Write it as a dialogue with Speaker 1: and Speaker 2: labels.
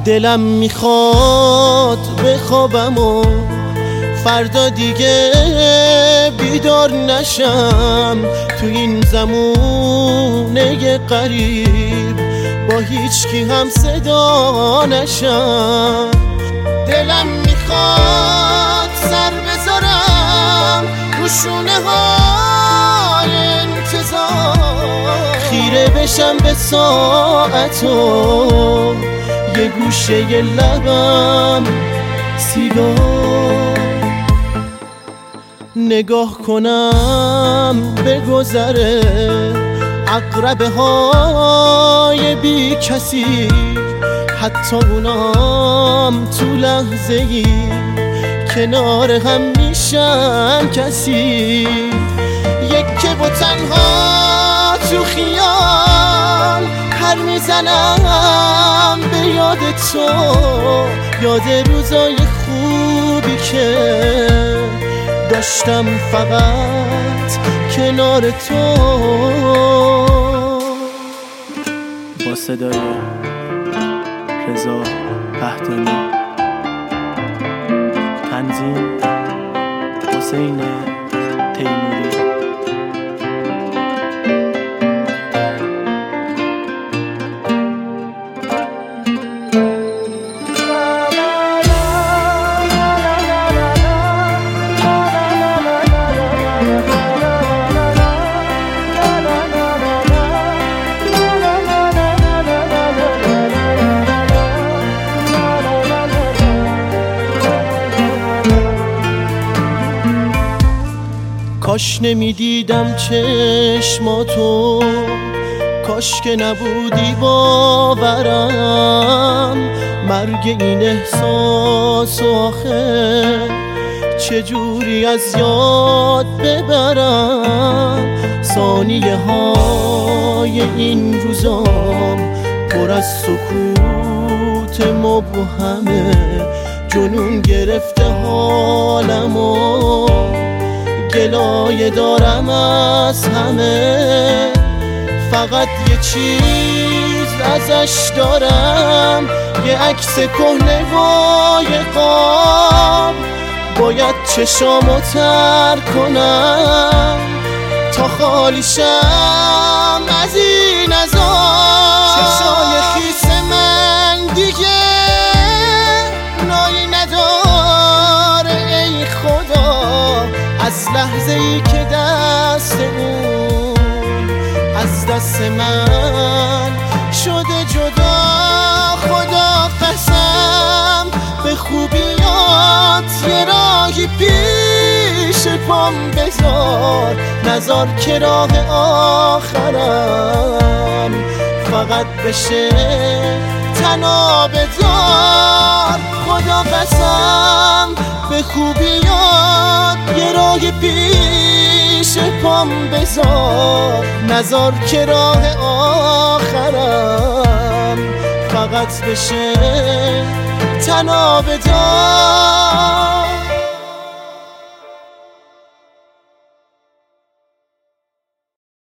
Speaker 1: دلم میخواد بخوابم و فردا دیگه بیدار نشم تو این زمونه غریب، با هیچ کی هم صدا نشم. دلم میخواد سر بذارم رو شونه های انتظار، خیره بشم به ساعت و یه گوشه ی لبم سیگار، نگاه کنم به گذره عقربه های بی کسی، حتی اونام تو لحظه ای کنار هم میشن کسی. یکی با تنها تو خیال پر میزنم به یاد تو، یاد روزای خوبی که داشتم فقط کنار تو.
Speaker 2: با صدای رضا بهتانی، تنظیم حسین تیموری.
Speaker 1: کاش نمیدیدم چشماتو، کاش که نبودی باورم، مرگ این احساس آخه چجوری از یاد ببرم. ثانیه های این روزام پر از سکوت مبهمه، جنون گرفته حالمو، گلایه دارم از همه، فقط یه چیز ازش دارم، یه عکس کهنه و یه قاب، باید چشامو تر کنم تا خالیشم از این عذاب. چشای خیس من دیگه نایی نداره ای خدا، از لحظه ای که دست اون از دست من شده جدا. خدا قسم به خوبیات یه راهی پیش پام بذار، نذار که راه آخرم فقط بشه تنها بدار. خدا قسم به خوبیات یه راهی پیش پام بذار، نذار که راه آخرم فقط بشه تنها بدار.